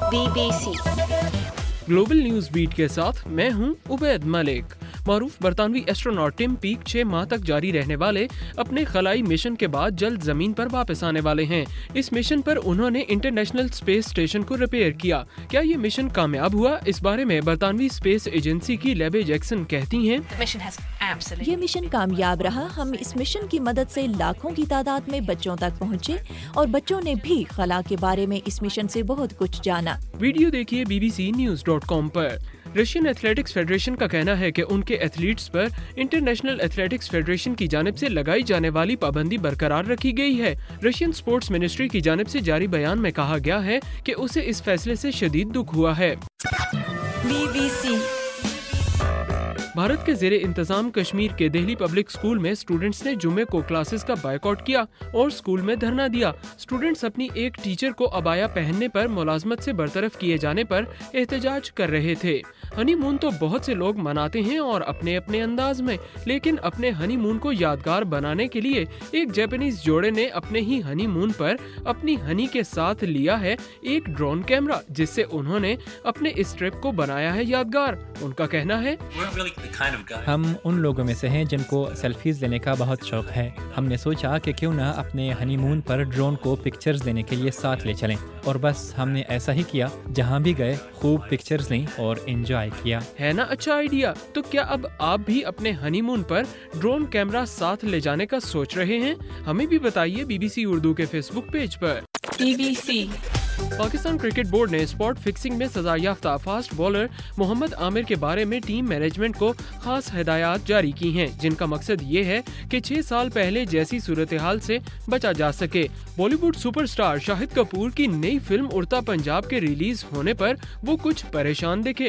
BBC global news beat के साथ मैं हूं उबैद मलिक। मारूफ बरतानवी एस्ट्रोनॉट टिम पीक 6 माह तक जारी रहने वाले अपने खलाई मिशन के बाद जल्द जमीन पर वापस आने वाले हैं। इस मिशन पर उन्होंने इंटरनेशनल स्पेस स्टेशन को रिपेयर किया। क्या ये मिशन कामयाब हुआ? इस बारे में बरतानवी स्पेस एजेंसी की लेबे जैक्सन कहती हैं, ये मिशन कामयाब रहा। हम इस मिशन की मदद से लाखों की तादाद में बच्चों तक पहुँचे और बच्चों ने भी खला के बारे में इस मिशन से बहुत कुछ जाना। वीडियो देखिए bbcnews.com पर। रशियन एथलेटिक्स फेडरेशन का कहना है कि उनके एथलीट्स पर इंटरनेशनल एथलेटिक्स फेडरेशन की जानिब से लगाई जाने वाली पाबंदी बरकरार रखी गई है। रशियन स्पोर्ट्स मिनिस्ट्री की जानिब से जारी बयान में कहा गया है कि उसे इस फैसले से शदीद दुख हुआ है। BBC भारत के ज़ेरे इंतजाम कश्मीर के दिल्ली पब्लिक स्कूल में स्टूडेंट्स ने जुम्मे को क्लासेस का बायकॉट किया और स्कूल में धरना दिया। स्टूडेंट्स अपनी एक टीचर को अबाया पहनने पर मुलाजमत से बरतरफ किए जाने पर एहतजाज कर रहे थे। हनीमून तो बहुत से लोग मनाते हैं और अपने अपने अंदाज में, लेकिन अपने हनीमून को यादगार बनाने के लिए एक जापानीज जोड़े ने अपने ही हनीमून पर अपनी हनी के साथ लिया है एक ड्रोन कैमरा, जिससे उन्होंने अपने इस ट्रिप को बनाया है यादगार। उनका कहना है, हम उन लोगों में से हैं जिनको सेल्फीज लेने का बहुत शौक है। हमने सोचा कि क्यों ना अपने हनीमून पर ड्रोन को पिक्चर्स लेने के लिए साथ ले चलें, और बस हमने ऐसा ही किया। जहां भी गए खूब पिक्चर्स ली और एंजॉय किया। है ना अच्छा आइडिया? तो क्या अब आप भी अपने हनीमून पर ड्रोन कैमरा साथ ले जाने का सोच रहे हैं? हमें भी बताइए BBC उर्दू के फेसबुक पेज पर। BBC पाकिस्तान क्रिकेट बोर्ड ने स्पॉट फिक्सिंग में सजा याफ्ता फास्ट बॉलर मोहम्मद आमिर के बारे में टीम मैनेजमेंट को खास हिदायत जारी की हैं, जिनका मकसद ये है कि 6 साल पहले जैसी सूरत हाल से बचा जा सके। बॉलीवुड सुपरस्टार शाहिद कपूर की नई फिल्म उड़ता पंजाब के रिलीज होने पर वो कुछ परेशान दिखे।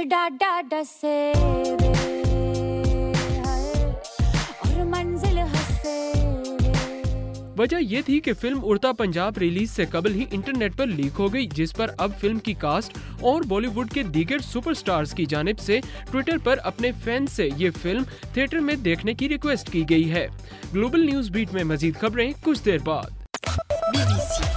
वजह ये थी कि फिल्म उड़ता पंजाब रिलीज से कबल ही इंटरनेट पर लीक हो गई, जिस पर अब फिल्म की कास्ट और बॉलीवुड के दीगर सुपरस्टार्स की जानिब से ट्विटर पर अपने फैंस से ये फिल्म थिएटर में देखने की रिक्वेस्ट की गई है। ग्लोबल न्यूज बीट में मजीद खबरें कुछ देर बाद। BBC